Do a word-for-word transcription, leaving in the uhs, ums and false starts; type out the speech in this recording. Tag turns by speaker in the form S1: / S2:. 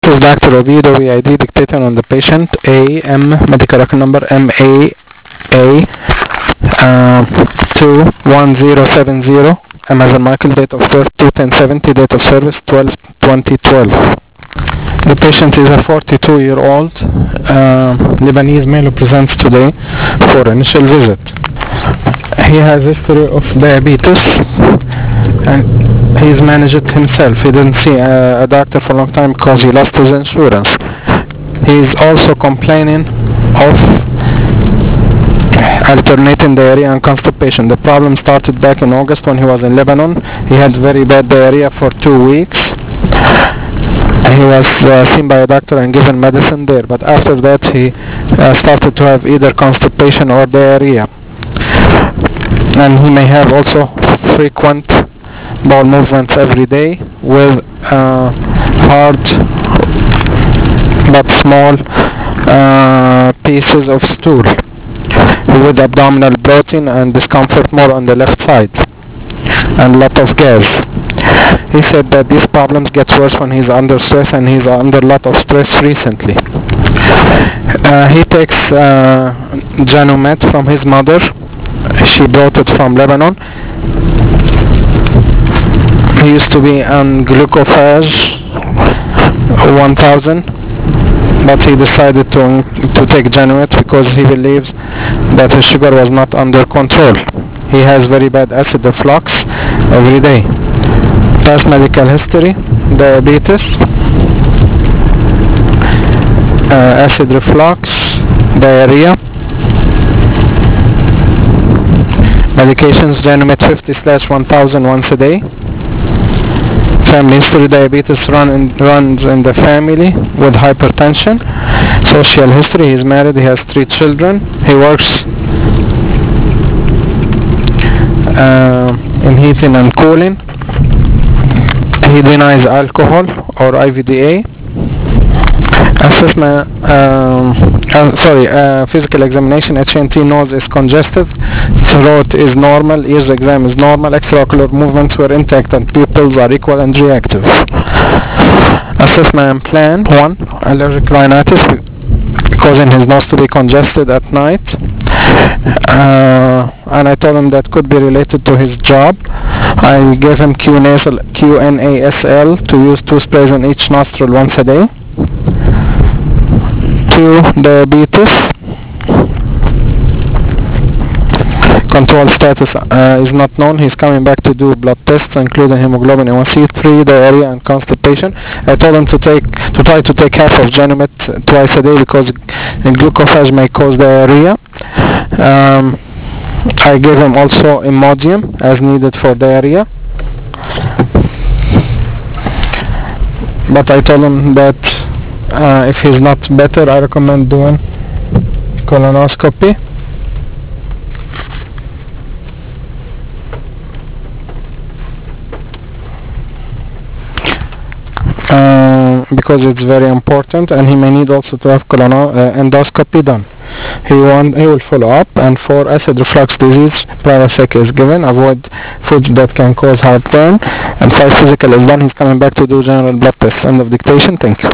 S1: This is Doctor Oviedo, V I D, dictating on the patient, A M, medical record number M A A uh, two one zero seven zero, M as in Michael, date of birth two ten seventy, date of service twelve twenty twelve. The patient is a forty-two year old uh, Lebanese male who presents today for initial visit. He has a history of diabetes and he's managed it himself. He didn't see a, a doctor for a long time because he lost his insurance. He's also complaining of alternating diarrhea and constipation. The problem started back in August when he was in Lebanon. He had very bad diarrhea for two weeks. He was uh, seen by a doctor and given medicine there, but after that he uh, started to have either constipation or diarrhea. And he may have also frequent bowel movements every day with uh, hard but small uh, pieces of stool, with abdominal bloating and discomfort more on the left side, and lot of gas. He said that these problems get worse when he's under stress, and he's under a lot of stress recently. Uh, he takes uh, Janumet from his mother. She brought it from Lebanon. He used to be on Glucophage one thousand, but he decided to to take Janumet because he believes that his sugar was not under control. He has very bad acid reflux every day. Past medical history: diabetes, uh, acid reflux, diarrhea. Medications: Janumet fifty slash one thousand once a day. Family history: diabetes run in, runs in the family with hypertension. Social history: he's married, he has three children, he works uh, in heating and cooling. He denies alcohol or I V D A. Assessment, um, uh, sorry, uh, physical examination: H N T nose is congested, throat is normal, ears exam is normal, extraocular movements were intact, and pupils are equal and reactive. Assessment plan: one, allergic rhinitis causing his nose to be congested at night, uh, and I told him that could be related to his job. I gave him Q nasal, Q N A S L to use two sprays in each nostril once a day. Two, diabetes. Control status uh, is not known. He's coming back to do blood tests, including hemoglobin A one C. Three, diarrhea and constipation. I told him to take to try to take half of Janumet twice a day because glucophage may cause diarrhea. Um, I gave him also Imodium as needed for diarrhea. But I told him that uh, if he's not better, I recommend doing colonoscopy. Uh, because it's very important, and he may need also to have colono- uh, endoscopy done. He want, he will follow up. And for acid reflux disease, Prilosec is given. Avoid foods that can cause heartburn. And five, physical is done. He's coming back to do general blood tests. End of dictation. Thank you.